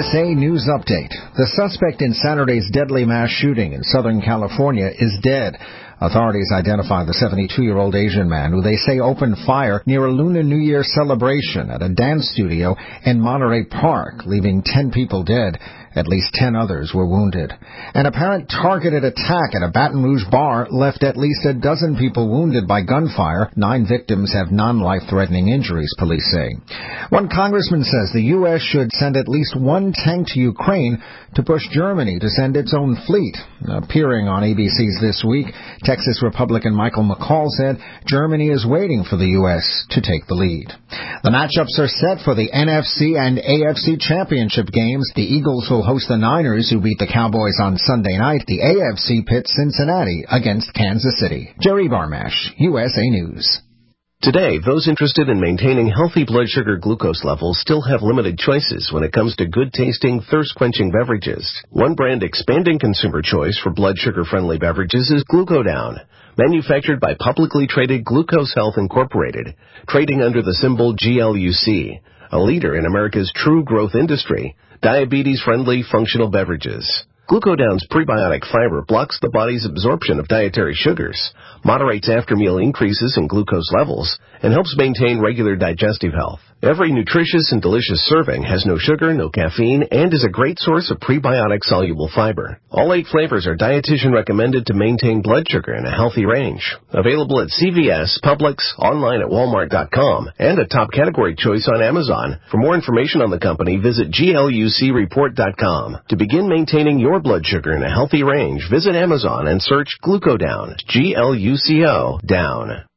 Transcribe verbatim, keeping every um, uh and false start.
S A News Update. The suspect in Saturday's deadly mass shooting in Southern California is dead. Authorities identify the seventy-two-year-old Asian man who they say opened fire near a Lunar New Year celebration at a dance studio in Monterey Park, leaving ten people dead. At least ten others were wounded. An apparent targeted attack at a Baton Rouge bar left at least a dozen people wounded by gunfire. Nine victims have non-life-threatening injuries, police say. One congressman says the U S should send at least one tank to Ukraine to push Germany to send its own fleet. Appearing on A B C's This Week, Texas Republican Michael McCall said Germany is waiting for the U S to take the lead. The matchups are set for the N F C and A F C championship games. The Eagles will host the Niners, who beat the Cowboys on Sunday night. The A F C pits Cincinnati against Kansas City. Jerry Barmash, U S A News. Today, those interested in maintaining healthy blood sugar glucose levels still have limited choices when it comes to good-tasting, thirst-quenching beverages. One brand expanding consumer choice for blood sugar-friendly beverages is Glucodown, manufactured by publicly traded Glucose Health Incorporated, trading under the symbol G L U C, a leader in America's true growth industry, diabetes-friendly functional beverages. Glucodown's prebiotic fiber blocks the body's absorption of dietary sugars, moderates after-meal increases in glucose levels, and helps maintain regular digestive health. Every nutritious and delicious serving has no sugar, no caffeine, and is a great source of prebiotic-soluble fiber. All eight flavors are dietitian recommended to maintain blood sugar in a healthy range. Available at C V S, Publix, online at walmart dot com, and a top category choice on Amazon. For more information on the company, visit G L U C report dot com. To begin maintaining your blood sugar in a healthy range, visit Amazon and search Glucodown, G L U C O, down.